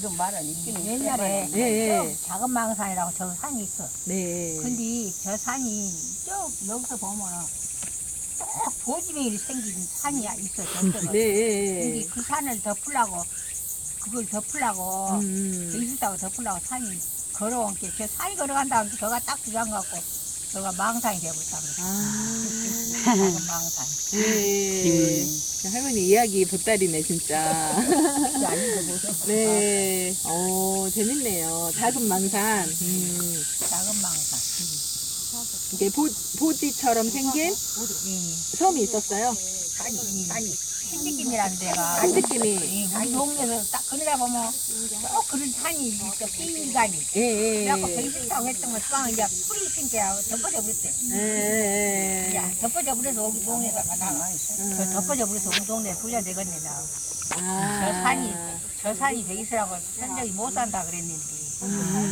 그런 말은 있기는 옛날에 있어요. 예. 작은 망산이라고 저 산이 있어. 네. 근데 저 산이 여기서 보면 꼭 보지명이 생긴 산이 있어. 저쪽은. 네. 근데 그 산을 덮으려고 그걸 덮으려고 있었다고 덮으려고 산이 걸어온 게 저 산이 걸어간다고 저가 딱 주장 갖고 저가 망산이 되어버렸다고 그랬어. 작은 망산. 네. 할머니 이야기 보따리네 진짜. 그게 아닌데 보셔. 네. 재밌네요. 작은 망산. 작은 망산. 이게 보지처럼 생긴 섬이 있었어요. 산이. 신디김이라는 데가 한지김이. 우리 동네에서 딱 그러다 보면 꼭 그런 산이 있어. 삐간이. 예. 그래갖고 베이스타고 했던 거 수강 이제 풀이 신기하고 덮어져 버렸대. 예. 야, 덮어져 버려서 우리 동네에다가 나가. 덮어져 버려서 우리 동네에 불려내겠네 나. 저 산이 베이스라고 현정이 못 산다 그랬는데